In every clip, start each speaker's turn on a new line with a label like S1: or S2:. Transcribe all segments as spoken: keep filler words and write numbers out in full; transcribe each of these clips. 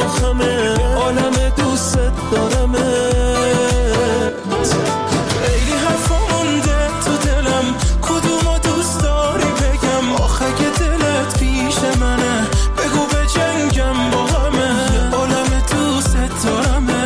S1: خمه عالم دوست دارمه. خیلی حرفا مونده تو دلم، کدومو دوست داری بگم؟ آخه که دلت پیش منه بگو به جنگم با همه، یه عالم دوست دارمه.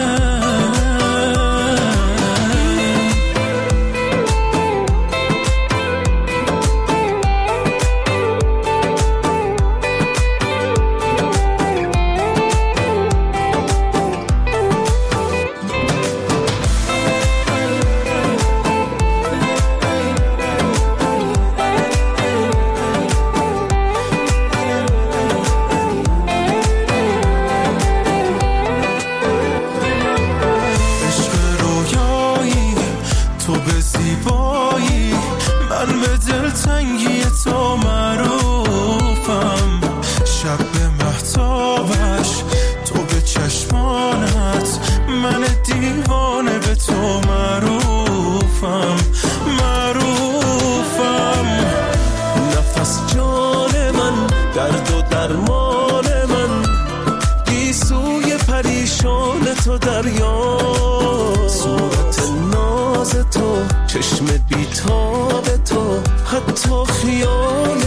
S1: تو دریا صورت ناز تو چشم بیتاب تو حتی خیال